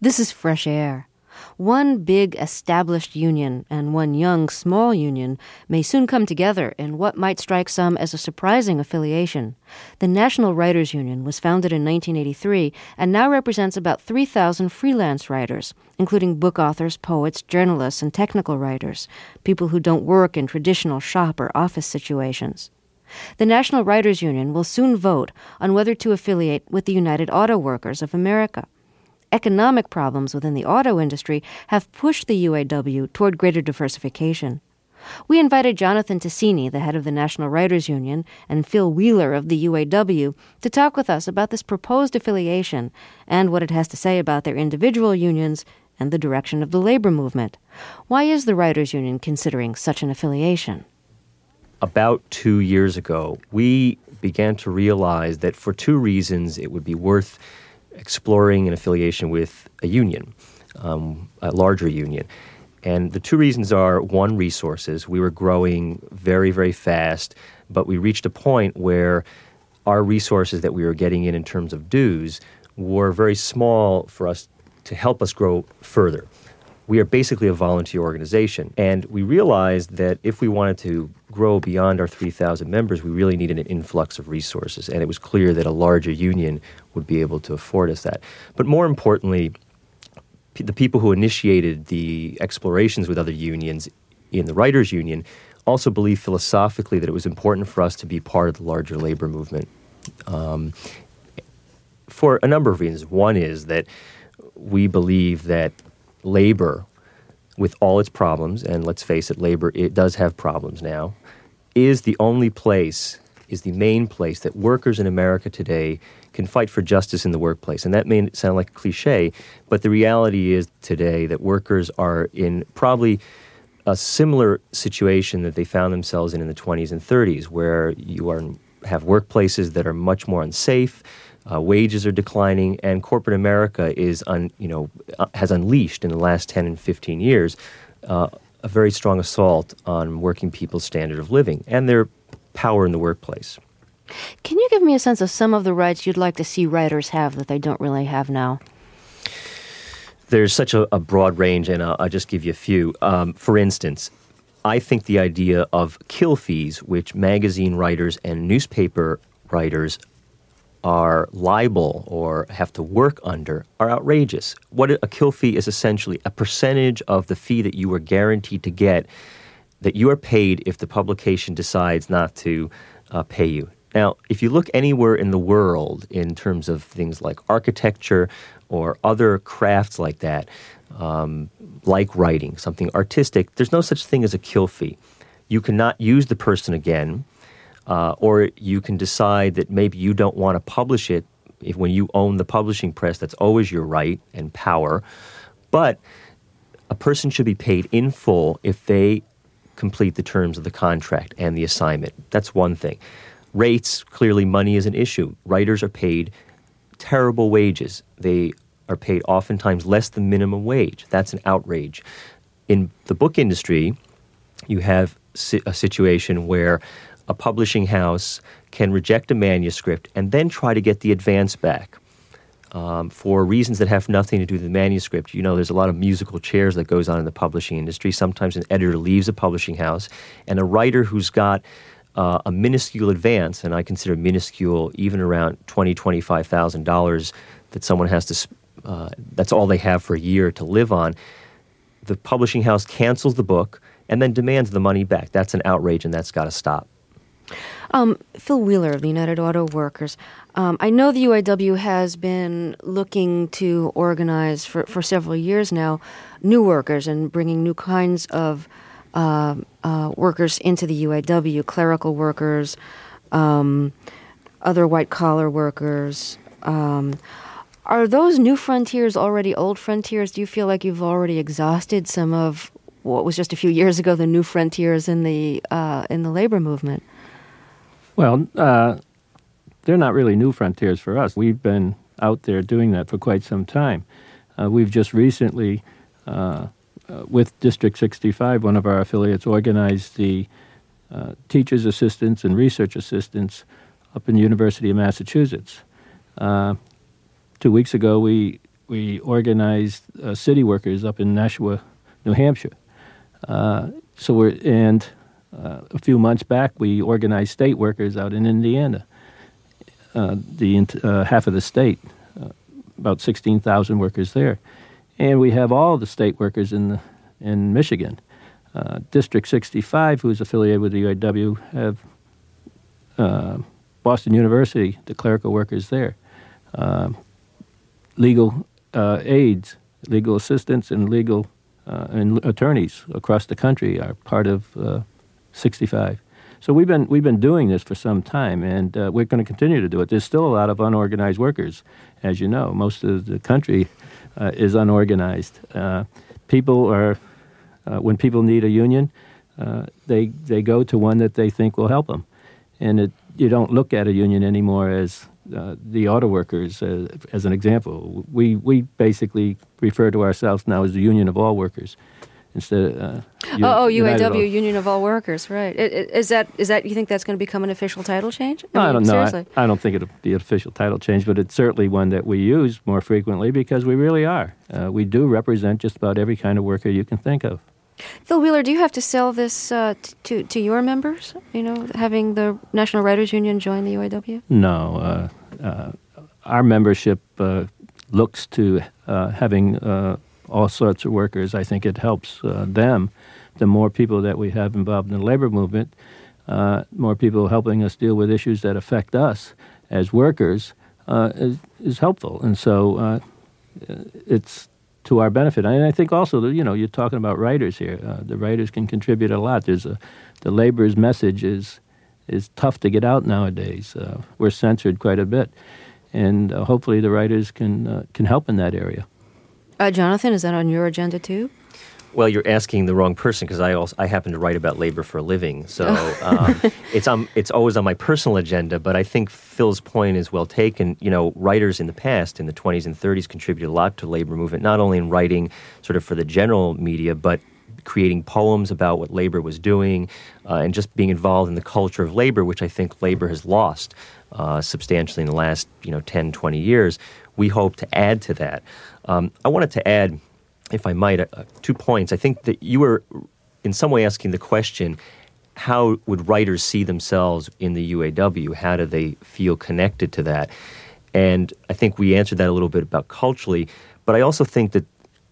This is Fresh Air. One big established union and one young small union may soon come together in what might strike some as a surprising affiliation. The National Writers Union was founded in 1983 and now represents about 3,000 freelance writers, including book authors, poets, journalists, and technical writers, people who don't work in traditional shop or office situations. The National Writers Union will soon vote on whether to affiliate with the United Auto Workers of America. Economic problems within the auto industry have pushed the UAW toward greater diversification. We invited Jonathan Tasini, the head of the National Writers Union, and Phil Wheeler of the UAW to talk with us about this proposed affiliation and what it has to say about their individual unions and the direction of the labor movement. Why is the Writers Union considering such an affiliation? About 2 years ago, we began to realize that for two reasons it would be worth exploring an affiliation with a union, a larger union. And the two reasons are, one, resources. We were growing very, very fast, but we reached a point where our resources that we were getting in terms of dues were very small for us to help us grow further. We are basically a volunteer organization, and we realized that if we wanted to grow beyond our 3,000 members, we really needed an influx of resources, and it was clear that a larger union would be able to afford us that. But more importantly, the people who initiated the explorations with other unions in the Writers' Union also believed philosophically that it was important for us to be part of the larger labor movement for a number of reasons. One is that we believe that labor, with all its problems, and let's face it, labor, it does have problems now, is the main place that workers in America today can fight for justice in the workplace. And that may sound like a cliche, but the reality is today that workers are in probably a similar situation that they found themselves in the 20s and 30s, where you have workplaces that are much more unsafe, wages are declining, and corporate America has unleashed in the last 10 and 15 years a very strong assault on working people's standard of living and their power in the workplace. Can you give me a sense of some of the rights you'd like to see writers have that they don't really have now? There's such a broad range, and I'll just give you a few. For instance, I think the idea of kill fees, which magazine writers and newspaper writers are liable or have to work under, are outrageous. What a kill fee is essentially a percentage of the fee that you are guaranteed to get that you are paid if the publication decides not to pay you. Now, if you look anywhere in the world in terms of things like architecture or other crafts like that, like writing, something artistic, there's no such thing as a kill fee. You cannot use the person again, or you can decide that maybe you don't want to publish it. When you own the publishing press, that's always your right and power. But a person should be paid in full if they complete the terms of the contract and the assignment. That's one thing. Rates, clearly money is an issue. Writers are paid terrible wages. They are paid oftentimes less than minimum wage. That's an outrage. In the book industry, you have a situation where a publishing house can reject a manuscript and then try to get the advance back for reasons that have nothing to do with the manuscript. You know, there's a lot of musical chairs that goes on in the publishing industry. Sometimes an editor leaves a publishing house, and a writer who's got a minuscule advance, and I consider minuscule even around $20,000, $25,000 that someone has to, that's all they have for a year to live on, the publishing house cancels the book and then demands the money back. That's an outrage, and that's got to stop. Phil Wheeler of the United Auto Workers, I know the UAW has been looking to organize for several years now new workers and bringing new kinds of workers into the UAW, clerical workers, other white-collar workers. Are those new frontiers already old frontiers? Do you feel like you've already exhausted some of what was just a few years ago the new frontiers in the labor movement? Well, they're not really new frontiers for us. We've been out there doing that for quite some time. We've just recently, with District 65, one of our affiliates, organized the teachers' assistants and research assistants up in the University of Massachusetts. 2 weeks ago, we we organized city workers up in Nashua, New Hampshire. A few months back, we organized state workers out in Indiana, half of the state, about 16,000 workers there. And we have all the state workers in Michigan. District 65, who's affiliated with the UAW, have Boston University, the clerical workers there. Legal aides, legal assistants, and legal and attorneys across the country are part of 65. So we've been doing this for some time, and we're going to continue to do it. There's still a lot of unorganized workers, as you know. Most of the country is unorganized. People are when people need a union, they go to one that they think will help them, and you don't look at a union anymore as the auto workers, as an example. We basically refer to ourselves now as the Union of All Workers, instead of UAW, Union of All Workers, right? Is that you think that's going to become an official title change? I don't know. Seriously. I don't think it'll be an official title change, but it's certainly one that we use more frequently because we really are. We do represent just about every kind of worker you can think of. Phil Wheeler, do you have to sell this to your members? Having the National Writers Union join the UAW? No, our membership looks to having all sorts of workers. I think it helps them. The more people that we have involved in the labor movement, more people helping us deal with issues that affect us as workers is helpful, and so it's to our benefit. And I think also that, you're talking about writers here. The writers can contribute a lot. The labor's message is tough to get out nowadays. We're censored quite a bit, and hopefully the writers can help in that area. Jonathan, is that on your agenda too? Well, you're asking the wrong person because I happen to write about labor for a living, so it's always on my personal agenda. But I think Phil's point is well taken. Writers in the past, in the 20s and 30s, contributed a lot to labor movement, not only in writing sort of for the general media, but creating poems about what labor was doing, and just being involved in the culture of labor, which I think labor has lost substantially in the last 10, 20 years. We hope to add to that. I wanted to add, if I might, 2 points. I think that you were in some way asking the question, how would writers see themselves in the UAW? How do they feel connected to that? And I think we answered that a little bit about culturally, but I also think that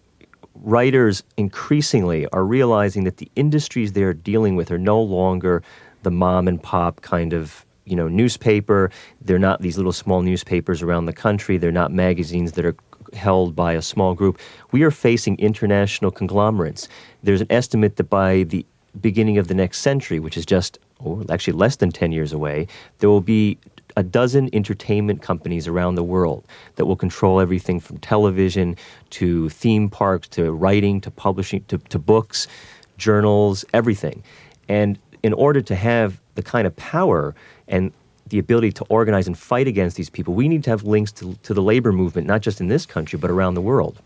writers increasingly are realizing that the industries they're dealing with are no longer the mom and pop kind of newspaper. They're not these little small newspapers around the country. They're not magazines that are held by a small group. We are facing international conglomerates. There's an estimate that by the beginning of the next century, which is actually less than 10 years away, there will be a dozen entertainment companies around the world that will control everything from television to theme parks to writing to publishing to books, journals, everything. And in order to have the kind of power and the ability to organize and fight against these people, we need to have links to the labor movement, not just in this country, but around the world.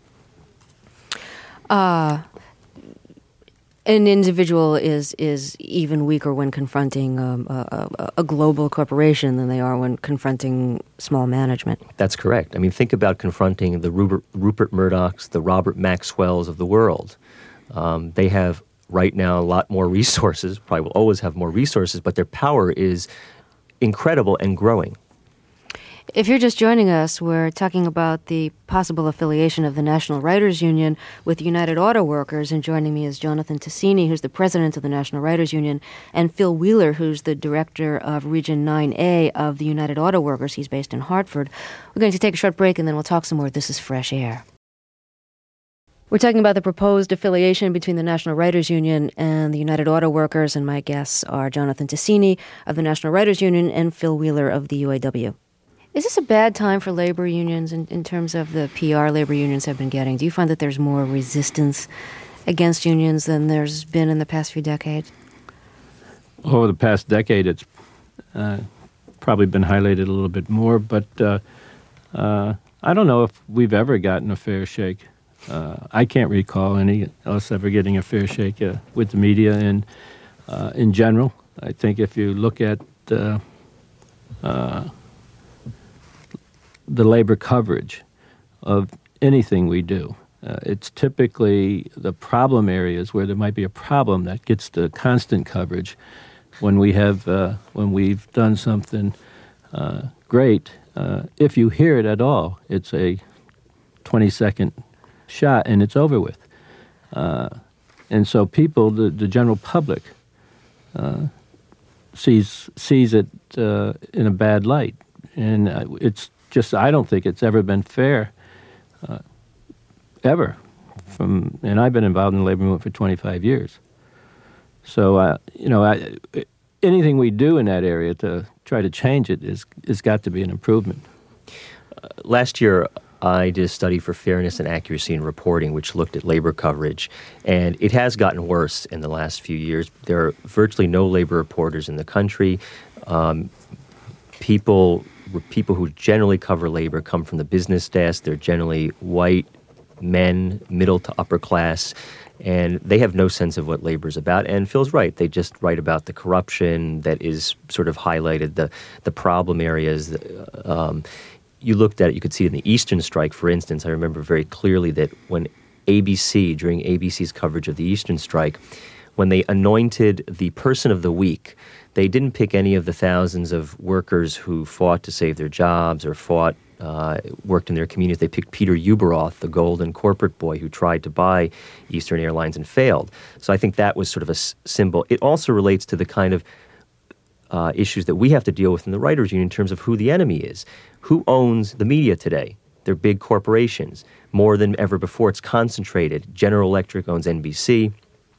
An individual is even weaker when confronting a global corporation than they are when confronting small management. That's correct. I mean, think about confronting the Rupert Murdochs, the Robert Maxwells of the world. They have right now a lot more resources, probably will always have more resources, but their power is incredible and growing. If you're just joining us, we're talking about the possible affiliation of the National Writers Union with United Auto Workers, and joining me is Jonathan Tasini, who's the president of the National Writers Union, and Phil Wheeler, who's the director of Region 9A of the United Auto Workers. He's based in Hartford. We're going to take a short break, and then we'll talk some more. This is Fresh Air. We're talking about the proposed affiliation between the National Writers Union and the United Auto Workers, and my guests are Jonathan Tasini of the National Writers Union and Phil Wheeler of the UAW. Is this a bad time for labor unions in terms of the PR labor unions have been getting? Do you find that there's more resistance against unions than there's been in the past few decades? Over the past decade, it's probably been highlighted a little bit more, but I don't know if we've ever gotten a fair shake. I can't recall any us ever getting a fair shake with the media and in general. I think if you look at the labor coverage of anything we do. It's typically the problem areas where there might be a problem that gets the constant coverage. When we've done something great, if you hear it at all, it's a 20-second shot and it's over with. And so people, the general public, sees it in a bad light. And it's just, I don't think it's ever been fair, ever. And I've been involved in the labor movement for 25 years. So, anything we do in that area to try to change it is got to be an improvement. Last year, I did a study for fairness and accuracy in reporting, which looked at labor coverage, and it has gotten worse in the last few years. There are virtually no labor reporters in the country. People who generally cover labor come from the business desk. They're generally white men, middle to upper class, and they have no sense of what labor is about. And Phil's right. They just write about the corruption that is sort of highlighted, the problem areas. You looked at it, you could see it in the Eastern Strike, for instance. I remember very clearly that when during ABC's coverage of the Eastern Strike, when they anointed the person of the week, they didn't pick any of the thousands of workers who fought to save their jobs or worked in their communities. They picked Peter Ueberroth, the golden corporate boy who tried to buy Eastern Airlines and failed. So I think that was sort of a symbol. It also relates to the kind of issues that we have to deal with in the Writers' Union in terms of who the enemy is. Who owns the media today? They're big corporations. More than ever before, it's concentrated. General Electric owns NBC.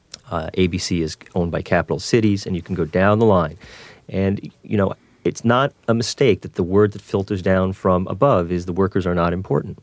ABC is owned by capital cities, and you can go down the line. And, it's not a mistake that the word that filters down from above is the workers are not important.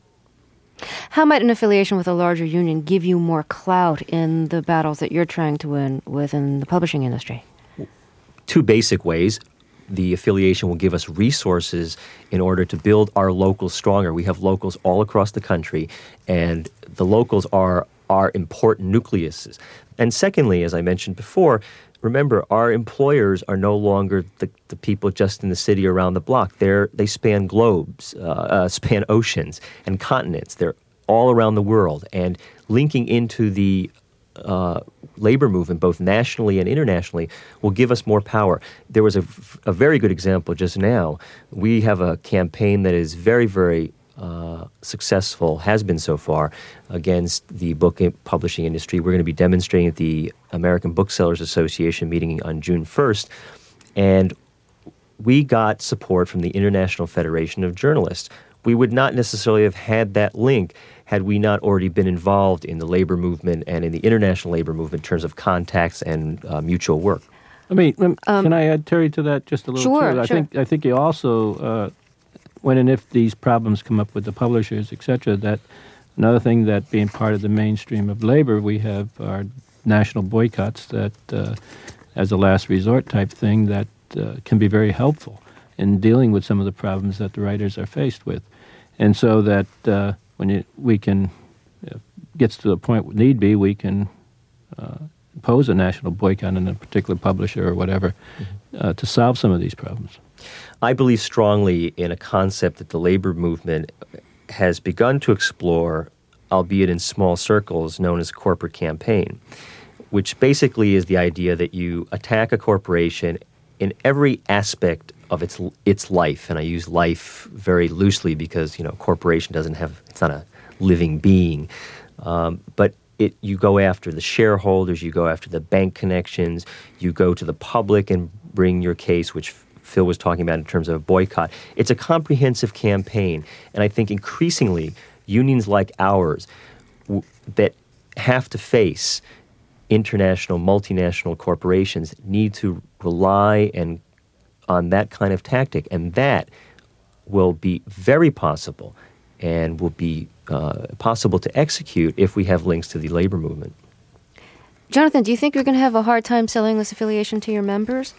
How might an affiliation with a larger union give you more clout in the battles that you're trying to win within the publishing industry? Two basic ways. The affiliation will give us resources in order to build our locals stronger. We have locals all across the country, and the locals are our important nucleuses. And secondly, as I mentioned before, remember, our employers are no longer the people just in the city around the block. They span globes, span oceans and continents. They're all around the world. And linking into the labor movement, both nationally and internationally, will give us more power. There was a very good example just now. We have a campaign that is very, very successful, has been so far, against the book publishing industry. We're going to be demonstrating at the American Booksellers Association meeting on June 1st, and we got support from the International Federation of Journalists. We would not necessarily have had that link had we not already been involved in the labor movement and in the international labor movement in terms of contacts and mutual work. Can I add, Terry, to that just a little? Sure, too? I think you also, when and if these problems come up with the publishers, etc., that another thing that being part of the mainstream of labor, we have our national boycotts that, as a last resort type thing, that can be very helpful in dealing with some of the problems that the writers are faced with. And so that we can, gets to the point need be, we can impose a national boycott on a particular publisher or whatever to solve some of these problems. I believe strongly in a concept that the labor movement has begun to explore, albeit in small circles, known as corporate campaign, which basically is the idea that you attack a corporation in every aspect of its life. And I use life very loosely because, corporation it's not a living being. But you go after the shareholders, you go after the bank connections, you go to the public and bring your case, which Phil was talking about in terms of a boycott. It's a comprehensive campaign. And I think increasingly unions like ours that have to face international, multinational corporations need to rely on that kind of tactic. And that will be very possible and will be possible to execute if we have links to the labor movement. Jonathan, do you think you're going to have a hard time selling this affiliation to your members?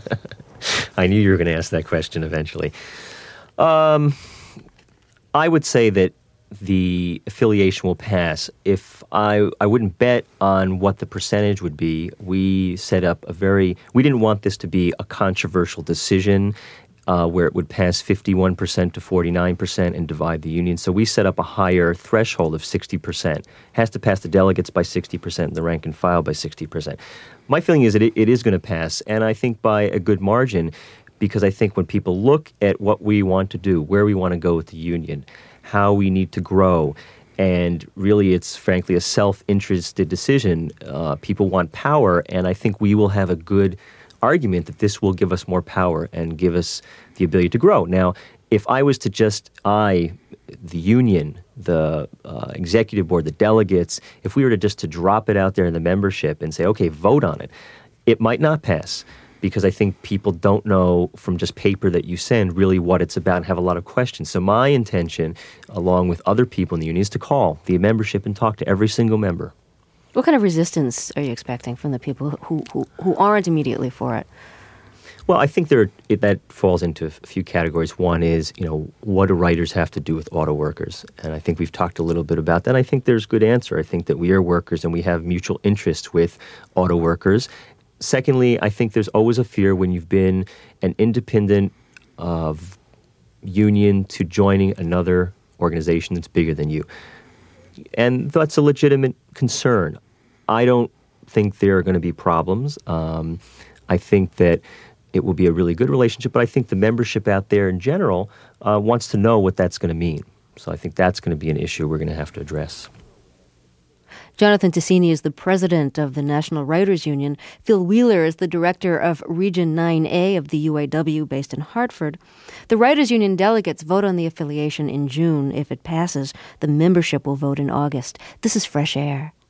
I knew you were going to ask that question eventually. I would say that the affiliation will pass. If I wouldn't bet on what the percentage would be. We set up we didn't want this to be a controversial decision. where it would pass 51% to 49% and divide the union. So we set up a higher threshold of 60%. Has to pass the delegates by 60% and the rank and file by 60%. My feeling is that it is going to pass, and I think by a good margin, because I think when people look at what we want to do, where we want to go with the union, how we need to grow, and really it's frankly a self-interested decision. People want power, and I think we will have a good argument that this will give us more power and give us the ability to grow. Now, if I was to the union, the executive board, the delegates, if we were to drop it out there in the membership and say, okay, vote on it, it might not pass because I think people don't know from just paper that you send really what it's about and have a lot of questions. So my intention, along with other people in the union, is to call the membership and talk to every single member. What kind of resistance are you expecting from the people who aren't immediately for it? Well, I think that falls into a few categories. One is, what do writers have to do with auto workers? And I think we've talked a little bit about that. I think there's a good answer. I think that we are workers and we have mutual interest with auto workers. Secondly, I think there's always a fear when you've been an independent union to joining another organization that's bigger than you. And that's a legitimate concern. I don't think there are going to be problems. I think that it will be a really good relationship, but I think the membership out there in general wants to know what that's going to mean. So I think that's going to be an issue we're going to have to address. Jonathan Tasini is the president of the National Writers Union. Phil Wheeler is the director of Region 9A of the UAW based in Hartford. The Writers Union delegates vote on the affiliation in June. If it passes, the membership will vote in August. This is Fresh Air.